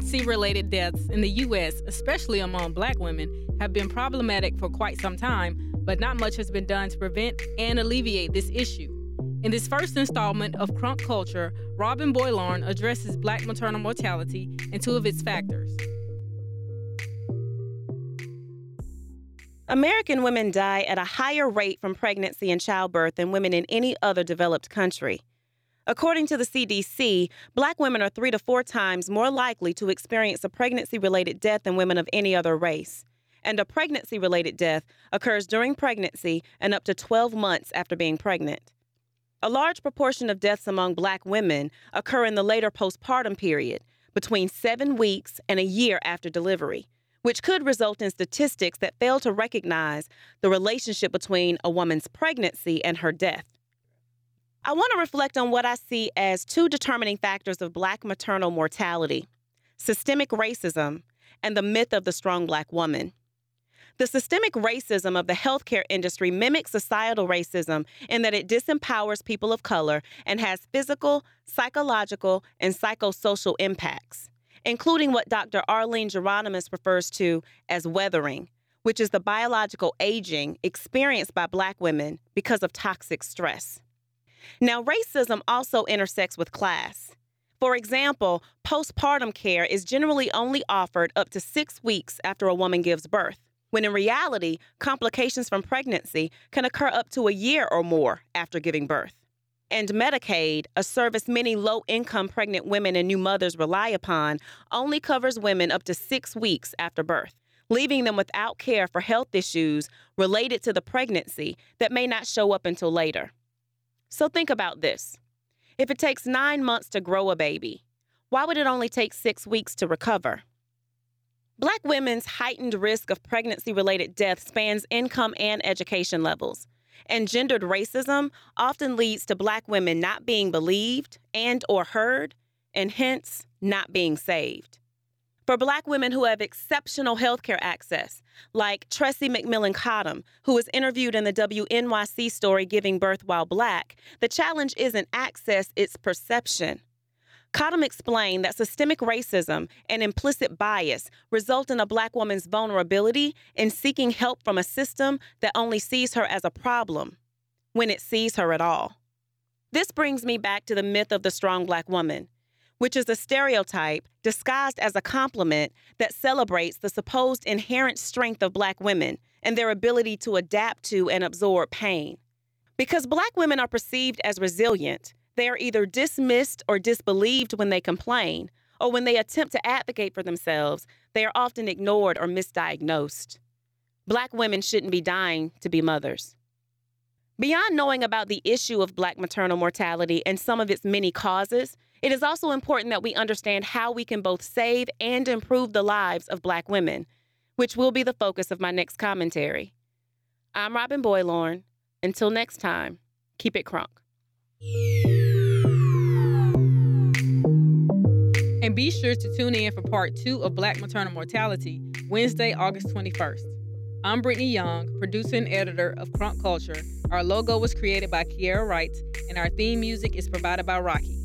Pregnancy-related deaths in the U.S., especially among Black women, have been problematic for quite some time, but not much has been done to prevent and alleviate this issue. In this first installment of Crunk Culture, Robin Boylorn addresses Black maternal mortality and two of its factors. American women die at a higher rate from pregnancy and childbirth than women in any other developed country. According to the CDC, Black women are 3 to 4 times more likely to experience a pregnancy-related death than women of any other race. And a pregnancy-related death occurs during pregnancy and up to 12 months after being pregnant. A large proportion of deaths among Black women occur in the later postpartum period, between 7 weeks and a year after delivery, which could result in statistics that fail to recognize the relationship between a woman's pregnancy and her death. I want to reflect on what I see as 2 determining factors of Black maternal mortality: systemic racism and the myth of the strong Black woman. The systemic racism of the healthcare industry mimics societal racism in that it disempowers people of color and has physical, psychological, and psychosocial impacts, including what Dr. Arlene Geronimus refers to as weathering, which is the biological aging experienced by Black women because of toxic stress. Now, racism also intersects with class. For example, postpartum care is generally only offered up to 6 weeks after a woman gives birth, when in reality, complications from pregnancy can occur up to a year or more after giving birth. And Medicaid, a service many low-income pregnant women and new mothers rely upon, only covers women up to 6 weeks after birth, leaving them without care for health issues related to the pregnancy that may not show up until later. So think about this. If it takes 9 months to grow a baby, why would it only take 6 weeks to recover? Black women's heightened risk of pregnancy-related death spans income and education levels, and gendered racism often leads to Black women not being believed and or heard, and hence not being saved. For Black women who have exceptional healthcare access, like Tressie McMillan Cottom, who was interviewed in the WNYC story Giving Birth While Black, the challenge isn't access, it's perception. Cottom explained that systemic racism and implicit bias result in a Black woman's vulnerability in seeking help from a system that only sees her as a problem, when it sees her at all. This brings me back to the myth of the strong Black woman, which is a stereotype disguised as a compliment that celebrates the supposed inherent strength of Black women and their ability to adapt to and absorb pain. Because Black women are perceived as resilient, they are either dismissed or disbelieved when they complain, or when they attempt to advocate for themselves, they are often ignored or misdiagnosed. Black women shouldn't be dying to be mothers. Beyond knowing about the issue of Black maternal mortality and some of its many causes, it is also important that we understand how we can both save and improve the lives of Black women, which will be the focus of my next commentary. I'm Robin Boylorn. Until next time, keep it crunk. And be sure to tune in for part 2 of Black maternal mortality, Wednesday, August 21st. I'm Brittany Young, producer and editor of Crunk Culture. Our logo was created by Kiera Wright, and our theme music is provided by Rocky.